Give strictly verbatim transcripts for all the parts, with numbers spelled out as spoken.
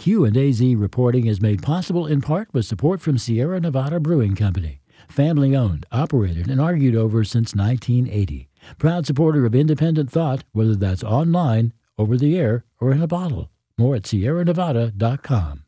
Q and A Z reporting is made possible in part with support from Sierra Nevada Brewing Company. Family owned, operated, and argued over since nineteen eighty. Proud supporter of independent thought, whether that's online, over the air, or in a bottle. More at sierra nevada dot com.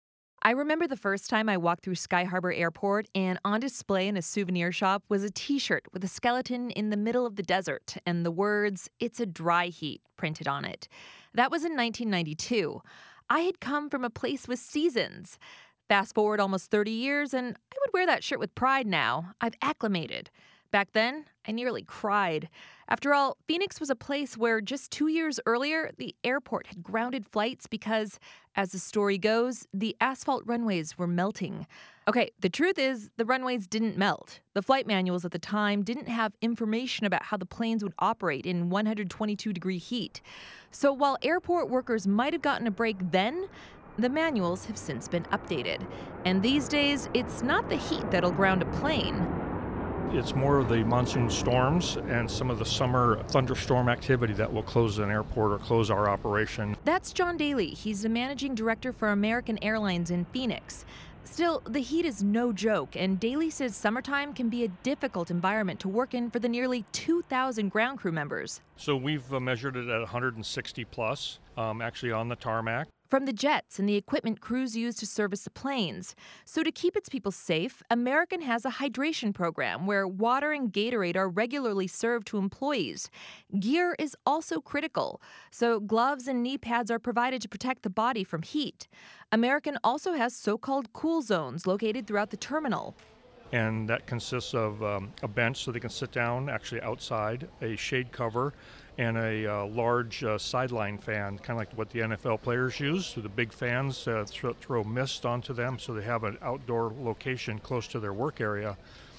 I remember the first time I walked through Sky Harbor Airport, and on display in a souvenir shop was a T-shirt with a skeleton in the middle of the desert and the words, "It's a dry heat," printed on it. That was in nineteen ninety-two. I had come from a place with seasons. Fast forward almost thirty years, and I would wear that shirt with pride now. I've acclimated. Back then, I nearly cried. After all, Phoenix was a place where just two years earlier, the airport had grounded flights because, as the story goes, the asphalt runways were melting. Okay, the truth is, the runways didn't melt. The flight manuals at the time didn't have information about how the planes would operate in one hundred twenty-two degree heat. So while airport workers might have gotten a break then, the manuals have since been updated. And these days, it's not the heat that'll ground a plane. It's more of the monsoon storms and some of the summer thunderstorm activity that will close an airport or close our operation. That's John Daly. He's the managing director for American Airlines in Phoenix. Still, the heat is no joke, and Daly says summertime can be a difficult environment to work in for the nearly two thousand ground crew members. So we've uh, measured it at one hundred sixty plus, um, actually on the tarmac. From the jets and the equipment crews use to service the planes. So to keep its people safe, American has a hydration program where water and Gatorade are regularly served to employees. Gear is also critical, so gloves and knee pads are provided to protect the body from heat. American also has so-called cool zones located throughout the terminal. And that consists of um, a bench so they can sit down actually outside, a shade cover, and a uh, large uh, sideline fan, kind of like what the N F L players use. So the big fans uh, th- throw mist onto them so they have an outdoor location close to their work area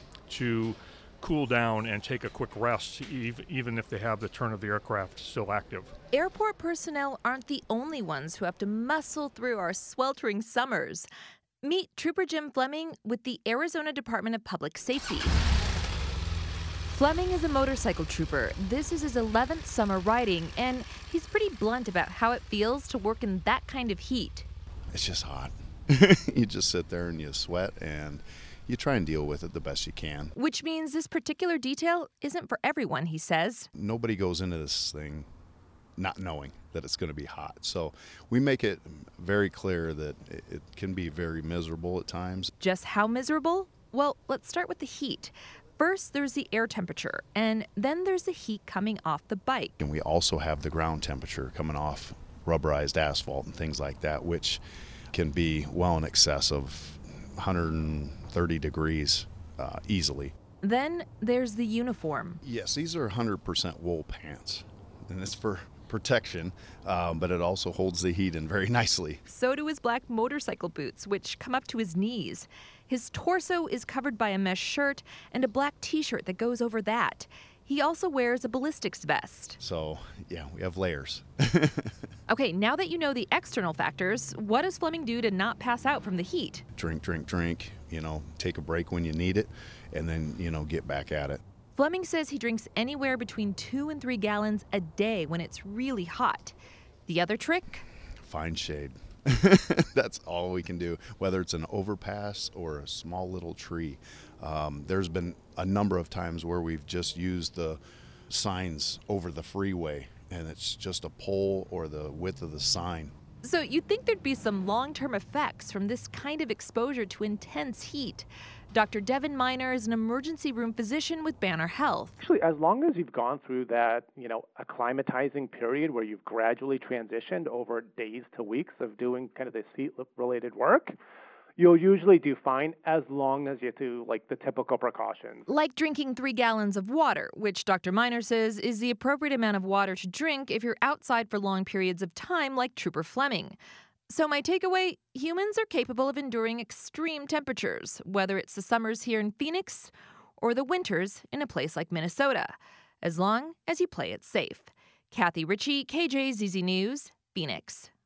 to cool down and take a quick rest, ev- even if they have the turn of the aircraft still active. Airport personnel aren't the only ones who have to muscle through our sweltering summers. Meet Trooper Jim Fleming with the Arizona Department of Public Safety. Fleming is a motorcycle trooper. This is his eleventh summer riding, and he's pretty blunt about how it feels to work in that kind of heat. It's just hot. You just sit there and you sweat, and you try and deal with it the best you can. Which means this particular detail isn't for everyone, he says. Nobody goes into this thing not knowing that it's going to be hot. So we make it very clear that it can be very miserable at times. Just how miserable? Well, let's start with the heat. First, there's the air temperature, and then there's the heat coming off the bike. And we also have the ground temperature coming off rubberized asphalt and things like that, which can be well in excess of one hundred thirty degrees uh, easily. Then there's the uniform. Yes, these are one hundred percent wool pants, and it's for protection, um, but it also holds the heat in very nicely. So do his black motorcycle boots, which come up to his knees. His torso is covered by a mesh shirt and a black T-shirt that goes over that. He also wears a ballistics vest. So, yeah, we have layers. Okay, now that you know the external factors, what does Fleming do to not pass out from the heat? Drink, drink, drink, you know, take a break when you need it, and then, you know, get back at it. Fleming says he drinks anywhere between two and three gallons a day when it's really hot. The other trick? Find shade. That's all we can do, whether it's an overpass or a small little tree. Um, there's been a number of times where we've just used the signs over the freeway, and it's just a pole or the width of the sign. So you'd think there'd be some long-term effects from this kind of exposure to intense heat. Doctor Devin Miner is an emergency room physician with Banner Health. Actually, as long as you've gone through that, you know, acclimatizing period where you've gradually transitioned over days to weeks of doing kind of this heat-related work, you'll usually do fine as long as you do, like, the typical precautions. Like drinking three gallons of water, which Doctor Miner says is the appropriate amount of water to drink if you're outside for long periods of time like Trooper Fleming. So my takeaway, humans are capable of enduring extreme temperatures, whether it's the summers here in Phoenix or the winters in a place like Minnesota, as long as you play it safe. Kathy Ritchie, K J Z Z News, Phoenix.